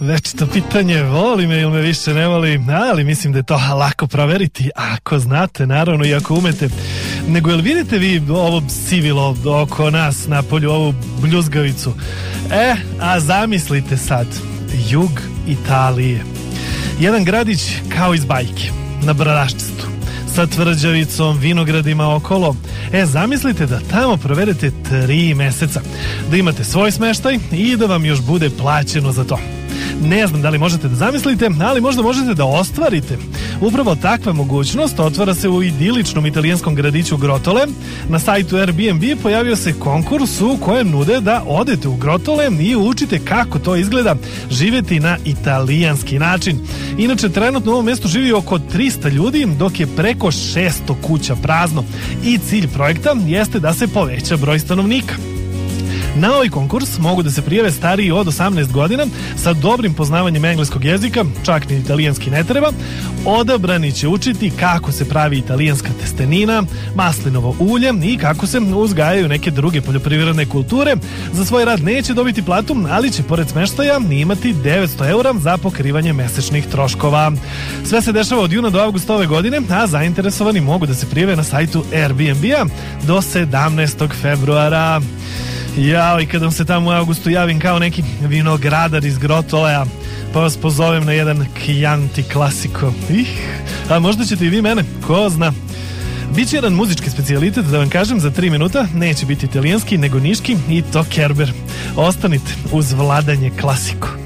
Večito pitanje, voli me ili me više ne voli, ali mislim da je to lako proveriti, ako znate, naravno, i ako umete. Nego, jel vidite vi ovo sivilo oko nas na polju, ovu bljuzgavicu? A zamislite sad, jug Italije. Jedan gradić kao iz bajke, na brdaščistu, sa tvrđavicom, vinogradima okolo. Zamislite da tamo provedete 3 meseca, da imate svoj smeštaj i da vam još bude plaćeno za to. Ne znam da li možete da zamislite, ali možda možete da ostvarite. Upravo takva mogućnost otvara se u idiličnom italijanskom gradiću Grotole. Na sajtu Airbnb pojavio se konkurs u kojem nude da odete u Grotole i učite kako to izgleda živjeti na italijanski način. Inače, trenutno u ovom mjestu živi oko 300 ljudi, dok je preko 600 kuća prazno. I cilj projekta jeste da se poveća broj stanovnika. Na ovaj konkurs mogu da se prijave stariji od 18 godina sa dobrim poznavanjem engleskog jezika, čak ni italijanski ne treba. Odabrani će učiti kako se pravi italijanska testenina, maslinovo ulje i kako se uzgajaju neke druge poljoprivredne kulture. Za svoj rad neće dobiti platu, ali će pored smeštaja imati 900 eura za pokrivanje mesečnih troškova. Sve se dešava od juna do avgusta ove godine, a zainteresovani mogu da se prijave na sajtu Airbnb-a do 17. februara. I kad vam se tamo u avgustu javim kao neki vinogradar iz Grotolea, pa vas pozovem na jedan Chianti Classico. A možda ćete i vi mene, ko zna. Biće jedan muzički specijalitet, da vam kažem, za 3 minuta. Neće biti italijanski, nego niški, i to Kerber. Ostanite uz Vladanje Klasiko.